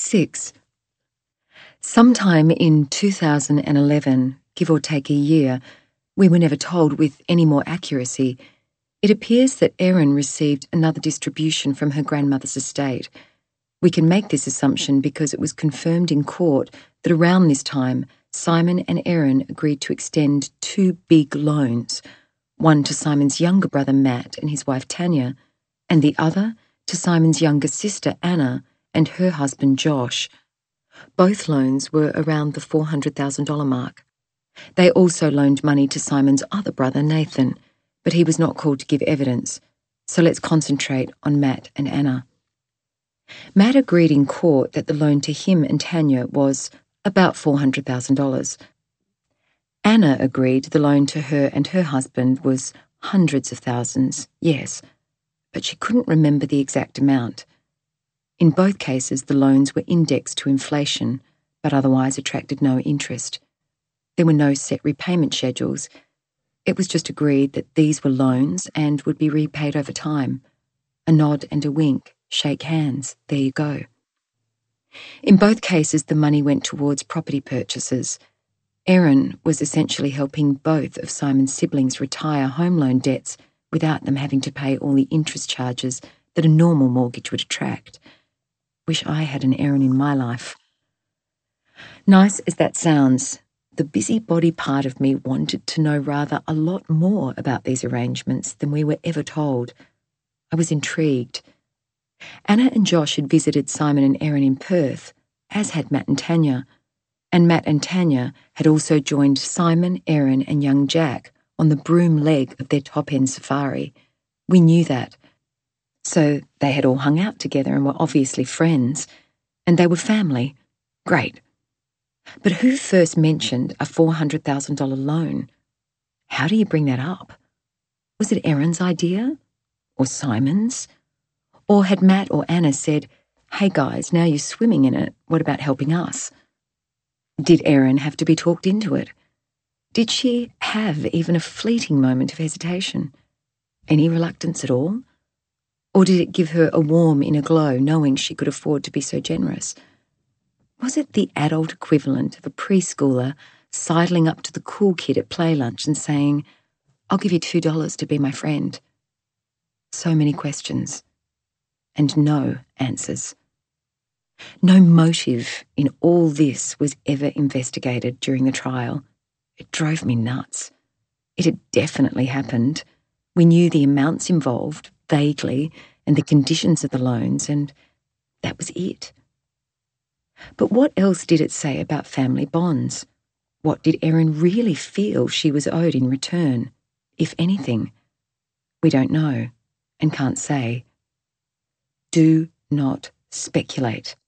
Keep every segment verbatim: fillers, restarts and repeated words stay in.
Six. Sometime in two thousand eleven, give or take a year, we were never told with any more accuracy, it appears that Erin received another distribution from her grandmother's estate. We can make this assumption because it was confirmed in court that around this time, Simon and Erin agreed to extend two big loans, one to Simon's younger brother Matt and his wife Tanya, and the other to Simon's younger sister Anna and her husband Josh. Both loans were around the four hundred thousand dollars mark. They also loaned money to Simon's other brother Nathan, but he was not called to give evidence, so let's concentrate on Matt and Anna. Matt agreed in court that the loan to him and Tanya was about four hundred thousand dollars. Anna agreed the loan to her and her husband was hundreds of thousands, yes, but she couldn't remember the exact amount. In both cases, the loans were indexed to inflation, but otherwise attracted no interest. There were no set repayment schedules. It was just agreed that these were loans and would be repaid over time. A nod and a wink, shake hands, there you go. In both cases, the money went towards property purchases. Erin was essentially helping both of Simon's siblings retire home loan debts without them having to pay all the interest charges that a normal mortgage would attract. Wish I had an Erin in my life. Nice as that sounds, the busybody part of me wanted to know rather a lot more about these arrangements than we were ever told. I was intrigued. Anna and Josh had visited Simon and Erin in Perth, as had Matt and Tanya, and Matt and Tanya had also joined Simon, Erin and young Jack on the Broome leg of their top-end safari. We knew that. So they had all hung out together and were obviously friends, and they were family. Great. But who first mentioned a four hundred thousand dollars loan? How do you bring that up? Was it Erin's idea? Or Simon's? Or had Matt or Anna said, hey guys, now you're swimming in it, what about helping us? Did Erin have to be talked into it? Did she have even a fleeting moment of hesitation? Any reluctance at all? Or did it give her a warm inner glow knowing she could afford to be so generous? Was it the adult equivalent of a preschooler sidling up to the cool kid at play lunch and saying, I'll give you two dollars to be my friend? So many questions. And no answers. No motive in all this was ever investigated during the trial. It drove me nuts. It had definitely happened. We knew the amounts involved, vaguely, and the conditions of the loans, and that was it. But what else did it say about family bonds? What did Erin really feel she was owed in return, if anything? We don't know, and can't say. Do not speculate.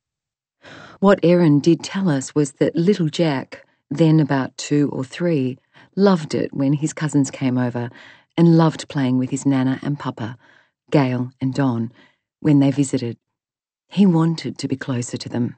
What Erin did tell us was that little Jack, then about two or three, loved it when his cousins came over and loved playing with his Nana and Papa, Gail and Don, when they visited. He wanted to be closer to them.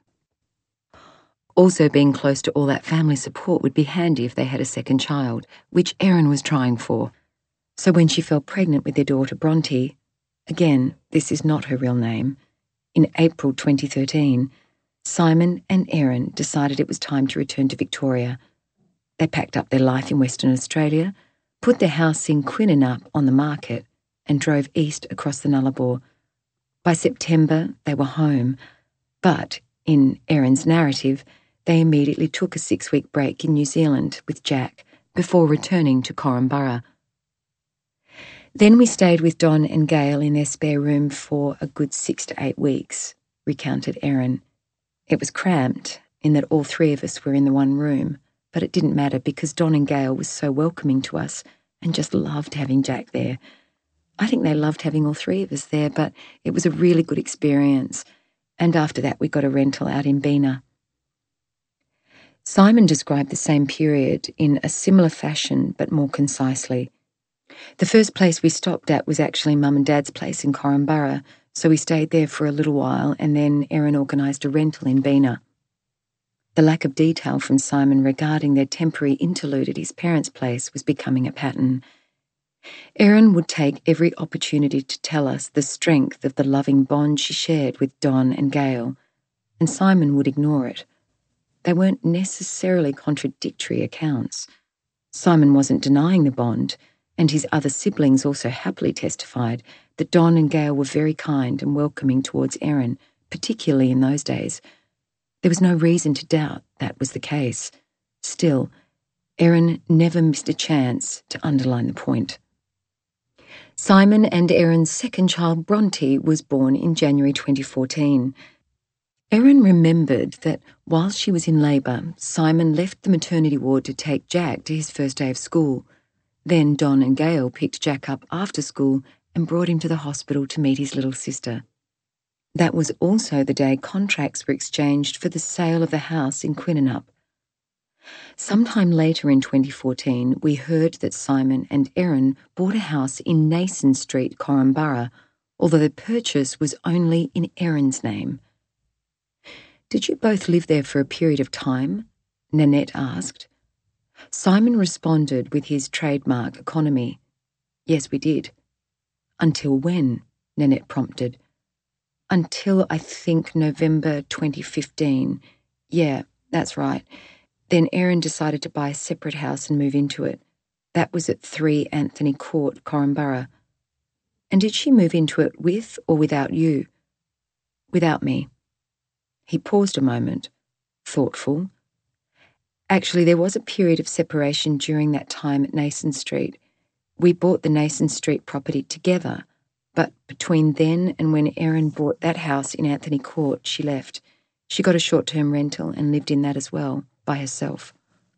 Also, being close to all that family support would be handy if they had a second child, which Erin was trying for. So when she fell pregnant with their daughter Bronte, again, this is not her real name, in April twenty thirteen, Simon and Erin decided it was time to return to Victoria. They packed up their life in Western Australia, put their house in Quinninup on the market, and drove east across the Nullarbor. By September, they were home, but, in Erin's narrative, they immediately took a six-week break in New Zealand with Jack before returning to Korumburra. Then we stayed with Don and Gail in their spare room for a good six to eight weeks, recounted Erin. It was cramped in that all three of us were in the one room, but it didn't matter because Don and Gail was so welcoming to us and just loved having Jack there. I think they loved having all three of us there, but it was a really good experience. And after that, we got a rental out in Bina. Simon described the same period in a similar fashion, but more concisely. The first place we stopped at was actually Mum and Dad's place in Korumburra, so we stayed there for a little while, and then Erin organised a rental in Bina. The lack of detail from Simon regarding their temporary interlude at his parents' place was becoming a pattern. Erin would take every opportunity to tell us the strength of the loving bond she shared with Don and Gail, and Simon would ignore it. They weren't necessarily contradictory accounts. Simon wasn't denying the bond, and his other siblings also happily testified that Don and Gail were very kind and welcoming towards Erin, particularly in those days. There was no reason to doubt that was the case. Still, Erin never missed a chance to underline the point. Simon and Erin's second child, Bronte, was born in January twenty fourteen. Erin remembered that while she was in labour, Simon left the maternity ward to take Jack to his first day of school. Then Don and Gail picked Jack up after school and brought him to the hospital to meet his little sister. That was also the day contracts were exchanged for the sale of the house in Quinninup. Sometime later in twenty fourteen, we heard that Simon and Erin bought a house in Nason Street, Korumburra, although the purchase was only in Erin's name. "Did you both live there for a period of time?" Nanette asked. Simon responded with his trademark economy. "Yes, we did." "Until when?" Nanette prompted. "Until, I think, November twenty fifteen. Yeah, that's right. Then Erin decided to buy a separate house and move into it. That was at three Anthony Court, Korumburra." "And did she move into it with or without you?" "Without me." He paused a moment, thoughtful. "Actually, there was a period of separation during that time at Nason Street. We bought the Nason Street property together, but between then and when Erin bought that house in Anthony Court, she left. She got a short-term rental and lived in that as well, by herself."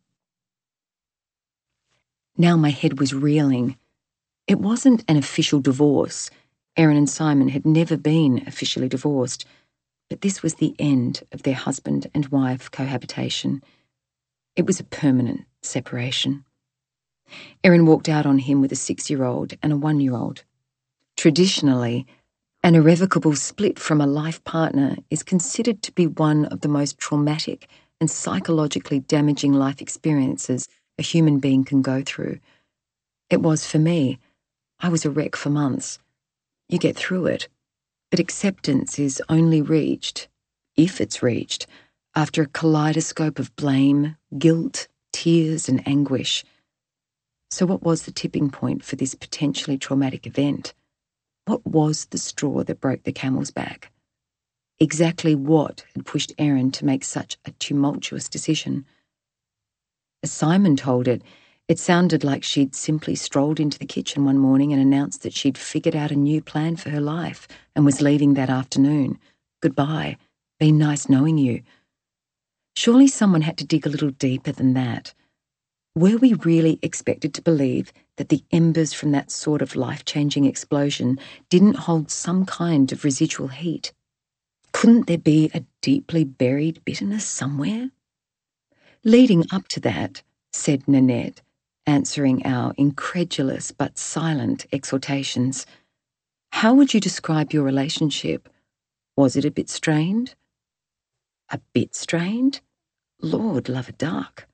Now my head was reeling. It wasn't an official divorce. Erin and Simon had never been officially divorced. But this was the end of their husband and wife cohabitation. It was a permanent separation. Erin walked out on him with a six-year-old and a one-year-old. Traditionally, an irrevocable split from a life partner is considered to be one of the most traumatic and psychologically damaging life experiences a human being can go through. It was for me. I was a wreck for months. You get through it. But acceptance is only reached, if it's reached, after a kaleidoscope of blame, guilt, tears, and anguish. So what was the tipping point for this potentially traumatic event? What was the straw that broke the camel's back? Exactly what had pushed Erin to make such a tumultuous decision? As Simon told it, it sounded like she'd simply strolled into the kitchen one morning and announced that she'd figured out a new plan for her life and was leaving that afternoon. Goodbye. Been nice knowing you. Surely someone had to dig a little deeper than that. Were we really expected to believe that the embers from that sort of life-changing explosion didn't hold some kind of residual heat? Couldn't there be a deeply buried bitterness somewhere? Leading up to that, said Nanette, answering our incredulous but silent exhortations, how would you describe your relationship? Was it a bit strained? A bit strained? Lord love a duck.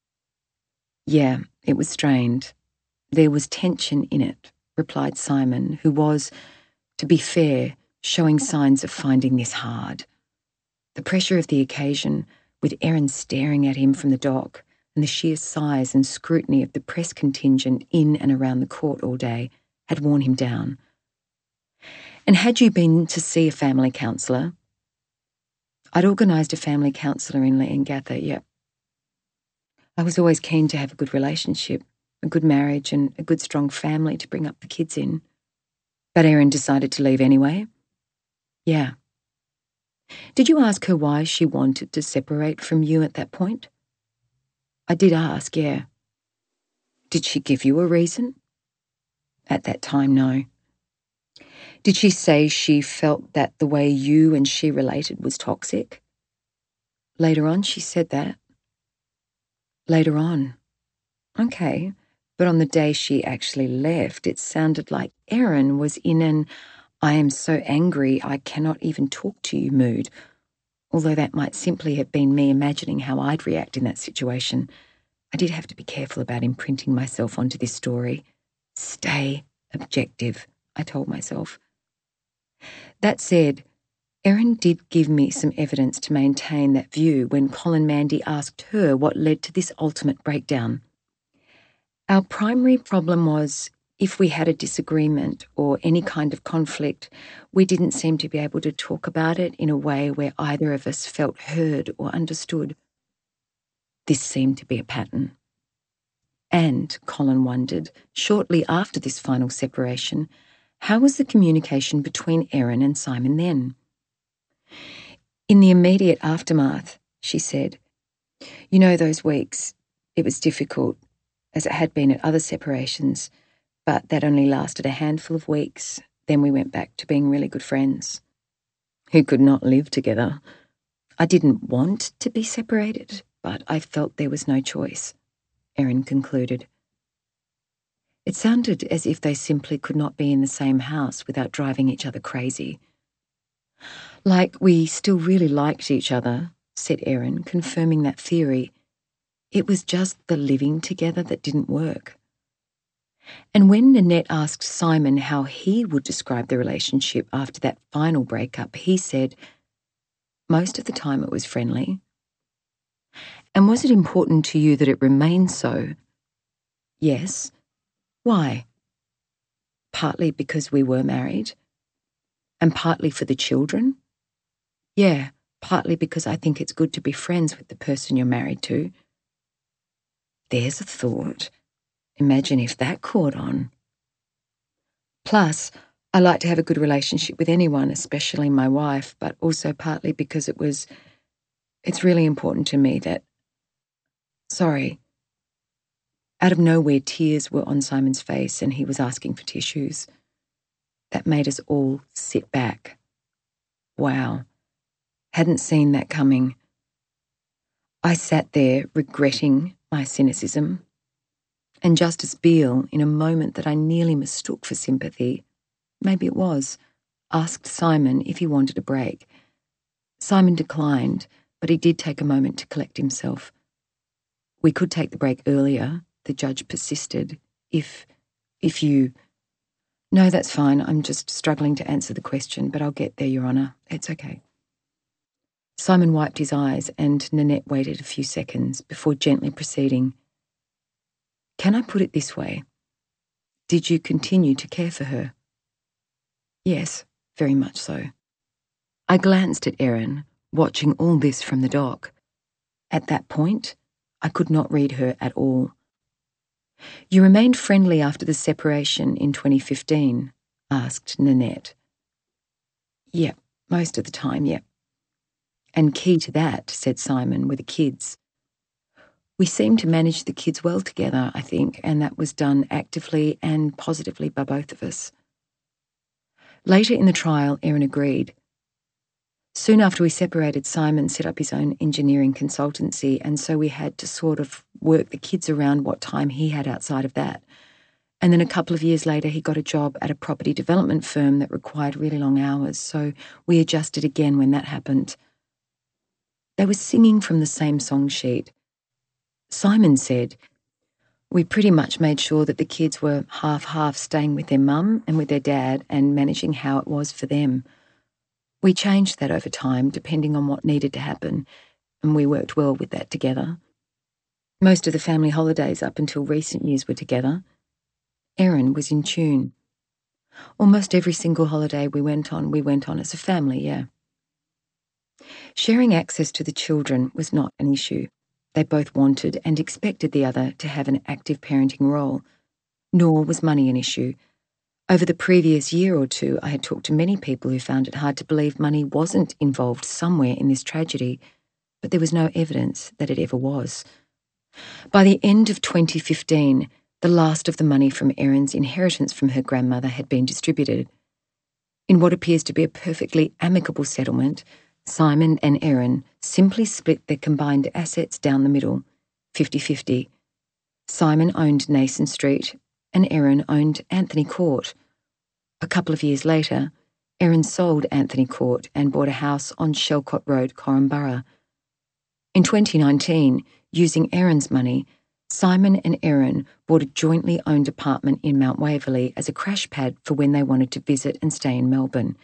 Yeah, it was strained. There was tension in it, replied Simon, who was, to be fair, showing signs of finding this hard. The pressure of the occasion, with Erin staring at him from the dock, and the sheer size and scrutiny of the press contingent in and around the court all day, had worn him down. And had you been to see a family counsellor? I'd organised a family counsellor in Leongatha, yep. I was always keen to have a good relationship, a good marriage and a good strong family to bring up the kids in. But Erin decided to leave anyway? Yeah. Did you ask her why she wanted to separate from you at that point? I did ask, yeah. Did she give you a reason? At that time, no. Did she say she felt that the way you and she related was toxic? Later on, she said that. Later on. Okay, but on the day she actually left, it sounded like Erin was in an I am so angry I cannot even talk to you mood, although that might simply have been me imagining how I'd react in that situation. I did have to be careful about imprinting myself onto this story. Stay objective, I told myself. That said, Erin did give me some evidence to maintain that view when Colin Mandy asked her what led to this ultimate breakdown. Our primary problem was, if we had a disagreement or any kind of conflict, we didn't seem to be able to talk about it in a way where either of us felt heard or understood. This seemed to be a pattern. And, Colin wondered, shortly after this final separation, how was the communication between Erin and Simon then? In the immediate aftermath, she said, "You know those weeks, it was difficult, as it had been at other separations, but that only lasted a handful of weeks. Then we went back to being really good friends who could not live together. I didn't want to be separated, but I felt there was no choice," Erin concluded. It sounded as if they simply could not be in the same house without driving each other crazy. "Like we still really liked each other," said Erin, confirming that theory. "It was just the living together that didn't work." And when Nanette asked Simon how he would describe the relationship after that final breakup, he said, "Most of the time it was friendly." "And was it important to you that it remained so?" "Yes." "Why?" "Partly because we were married." "And partly for the children?" "Yeah, partly because I think it's good to be friends with the person you're married to." There's a thought. Imagine if that caught on. "Plus, I like to have a good relationship with anyone, especially my wife, but also partly because it was, it's really important to me that..." Sorry. Out of nowhere, tears were on Simon's face and he was asking for tissues. That made us all sit back. Wow. Hadn't seen that coming. I sat there regretting my cynicism. And Justice Beale, in a moment that I nearly mistook for sympathy, maybe it was, asked Simon if he wanted a break. Simon declined, but he did take a moment to collect himself. "We could take the break earlier," the judge persisted, if, if you... "No, that's fine. I'm just struggling to answer the question, but I'll get there, Your Honour. It's okay." Simon wiped his eyes and Nanette waited a few seconds before gently proceeding. "Can I put it this way? Did you continue to care for her?" "Yes, very much so." I glanced at Erin, watching all this from the dock. At that point, I could not read her at all. "You remained friendly after the separation in twenty fifteen, asked Nanette. "Yep, most of the time, yep." "And key to that," said Simon, "were the kids. We seemed to manage the kids well together, I think, and that was done actively and positively by both of us." Later in the trial, Erin agreed. "Soon after we separated, Simon set up his own engineering consultancy, and so we had to sort of work the kids around what time he had outside of that. And then a couple of years later, he got a job at a property development firm that required really long hours, so we adjusted again when that happened." They were singing from the same song sheet. Simon said, "We pretty much made sure that the kids were half-half, staying with their mum and with their dad and managing how it was for them. We changed that over time, depending on what needed to happen, and we worked well with that together. Most of the family holidays up until recent years were together. Erin was in tune. Almost every single holiday we went on, we went on as a family, yeah." Sharing access to the children was not an issue. They both wanted and expected the other to have an active parenting role. Nor was money an issue. Over the previous year or two, I had talked to many people who found it hard to believe money wasn't involved somewhere in this tragedy, but there was no evidence that it ever was. By the end of twenty fifteen, the last of the money from Erin's inheritance from her grandmother had been distributed. In what appears to be a perfectly amicable settlement, Simon and Erin simply split their combined assets down the middle, fifty-fifty. Simon owned Nason Street and Erin owned Anthony Court. A couple of years later, Erin sold Anthony Court and bought a house on Shelcott Road, Corumburra. In twenty nineteen, using Erin's money, Simon and Erin bought a jointly owned apartment in Mount Waverley as a crash pad for when they wanted to visit and stay in Melbourne.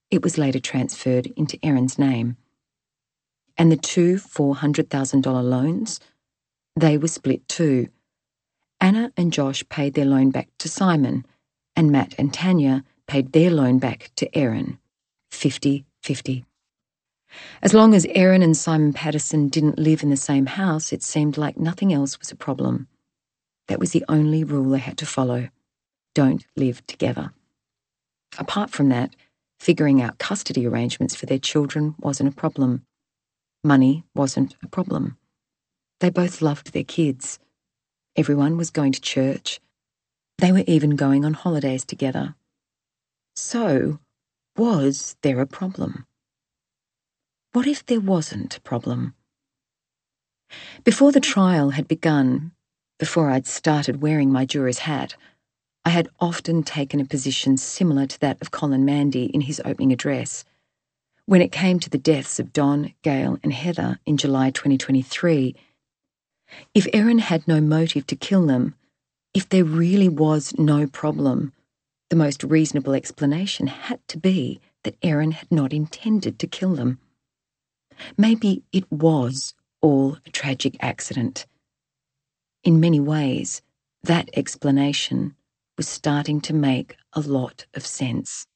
It was later transferred into Erin's name. And the two four hundred thousand dollars loans? They were split too. Anna and Josh paid their loan back to Simon, and Matt and Tanya paid their loan back to Erin. fifty-fifty. As long as Erin and Simon Patterson didn't live in the same house, it seemed like nothing else was a problem. That was the only rule they had to follow. Don't live together. Apart from that, figuring out custody arrangements for their children wasn't a problem. Money wasn't a problem. They both loved their kids. Everyone was going to church. They were even going on holidays together. So, was there a problem? What if there wasn't a problem? Before the trial had begun, before I'd started wearing my juror's hat, I had often taken a position similar to that of Colin Mandy in his opening address. When it came to the deaths of Don, Gail and Heather in July twenty twenty-three, if Erin had no motive to kill them, if there really was no problem, the most reasonable explanation had to be that Erin had not intended to kill them. Maybe it was all a tragic accident. In many ways, that explanation was starting to make a lot of sense.